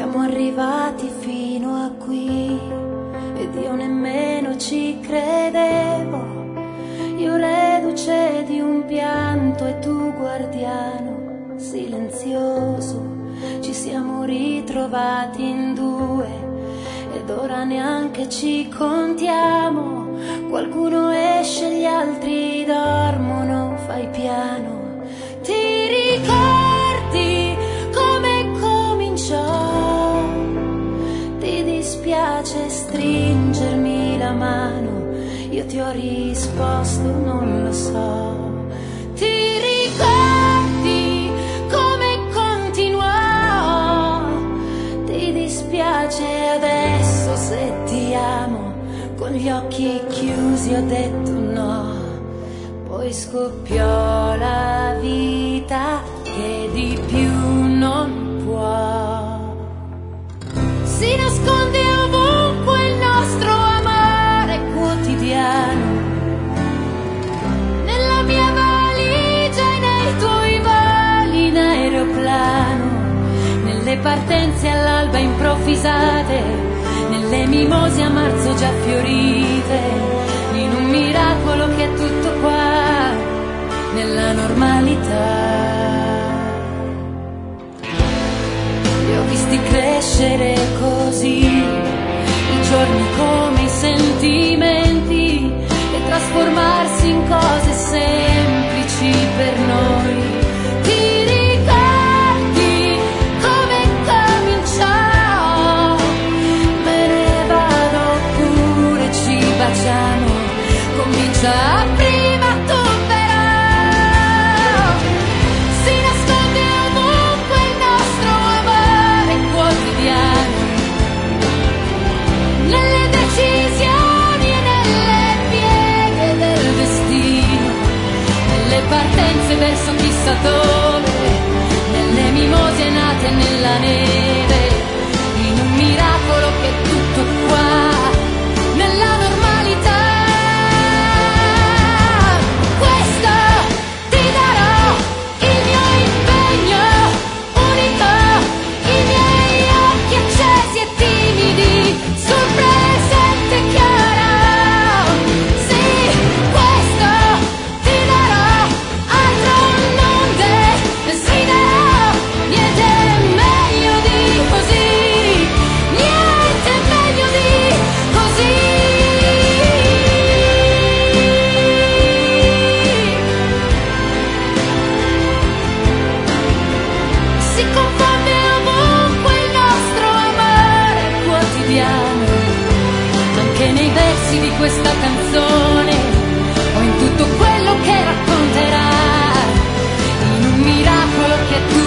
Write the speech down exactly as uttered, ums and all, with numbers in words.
Siamo arrivati fino a qui ed io nemmeno ci credevo. Io reduce di un pianto e tu guardiano silenzioso. Ci siamo ritrovati in due ed ora neanche ci contiamo. Qualcuno esce, gli altri dormono, fai piano. Ti ricordi come cominciò? Ti dispiace stringermi la mano? Io ti ho risposto, non lo so. Ti ricordi come continuò? Ti dispiace adesso se ti amo? Con gli occhi chiusi ho detto no. Poi scoppiò la vita che di più non può. Si nasconde ovunque il nostro amore quotidiano, nella mia valigia e nei tuoi voli in aeroplano, nelle partenze all'alba improvvisate, nelle mimose a marzo già fiorite, in un miracolo che è tutto qua, nella normalità. Li ho visti crescere così, i giorni come i sentimenti, e trasformarsi in cose semplici per noi. Ti ricordi come cominciò? Me ne vado pure, ci baciamo, comincia prima tu però. Si nasconde ovunque il nostro amore quotidiano, nelle decisioni e nelle pieghe del destino, nelle partenze verso chissà dove, nelle mimose nate nella neve, in un miracolo che è tutto qua, nella normalità. Questo ti darò, il mio impegno unico, i miei occhi accesi e timidi sul presente chiaro. Sì, questo ti darò, altro non desiderò. Niente meglio di così, niente meglio di così. Si confonde ovunque il nostro amore quotidiano, anche nei versi di questa canzone o in tutto quello che racconterà, in un miracolo che tu